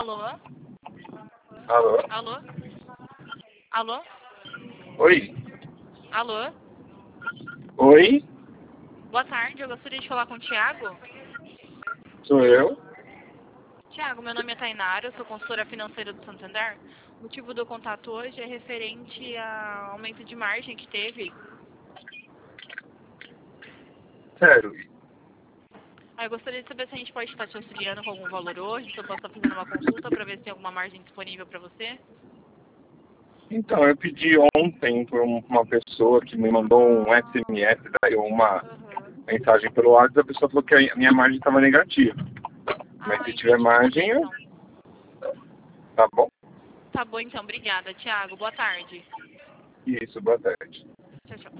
Alô? Alô? Alô? Alô? Oi? Alô? Oi? Boa tarde, eu gostaria de falar com o Thiago. Sou eu? Thiago, meu nome é Tainara, eu sou consultora financeira do Santander. O motivo do contato hoje é referente ao aumento de margem que teve. Sério? Eu gostaria de saber se a gente pode estar te auxiliando com algum valor hoje, se eu posso estar fazendo uma consulta para ver se tem alguma margem disponível para você. Então, eu pedi ontem por uma pessoa que me mandou um SMS, daí uma mensagem pelo WhatsApp, a pessoa falou que a minha margem estava negativa. Mas se tiver Entendi, tudo bem margem, então. tá bom? Tá bom então, obrigada, Thiago. Boa tarde. Isso, boa tarde. Tchau, tchau.